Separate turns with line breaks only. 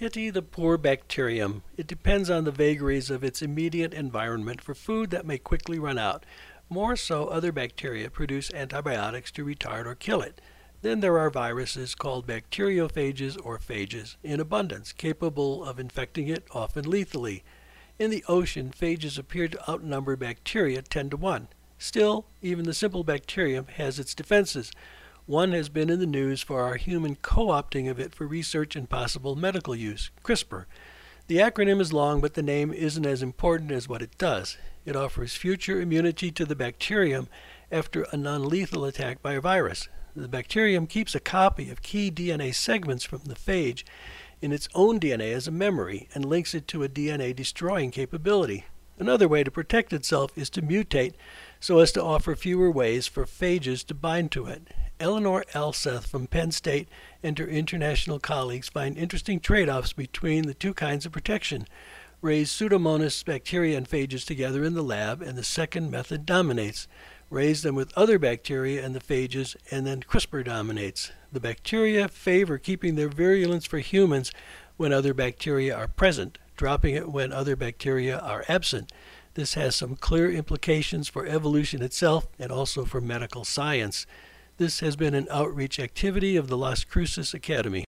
Pity the poor bacterium. It depends on the vagaries of its immediate environment for food that may quickly run out. More so, other bacteria produce antibiotics to retard or kill it. Then there are viruses called bacteriophages or phages in abundance, capable of infecting it, often lethally. In the ocean, phages appear to outnumber bacteria 10 to 1. Still, even the simple bacterium has its defenses. One has been in the news for our human co-opting of it for research and possible medical use, CRISPR. The acronym is long, but the name isn't as important as what it does. It offers future immunity to the bacterium after a non-lethal attack by a virus. The bacterium keeps a copy of key DNA segments from the phage in its own DNA as a memory and links it to a DNA destroying capability. Another way to protect itself is to mutate so as to offer fewer ways for phages to bind to it. Eleanor Elseth from Penn State and her international colleagues find interesting trade-offs between the two kinds of protection. Raise Pseudomonas bacteria and phages together in the lab, and the second method dominates. Raise them with other bacteria and the phages, and then CRISPR dominates. The bacteria favor keeping their virulence for humans when other bacteria are present, dropping it when other bacteria are absent. This has some clear implications for evolution itself and also for medical science. This has been an outreach activity of the Las Cruces Academy.